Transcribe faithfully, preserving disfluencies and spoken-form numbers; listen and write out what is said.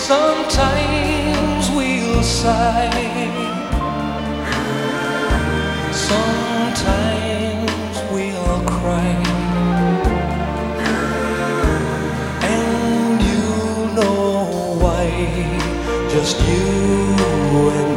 Sometimes we'll sigh, sometimes we'll cry, and you know why, just you and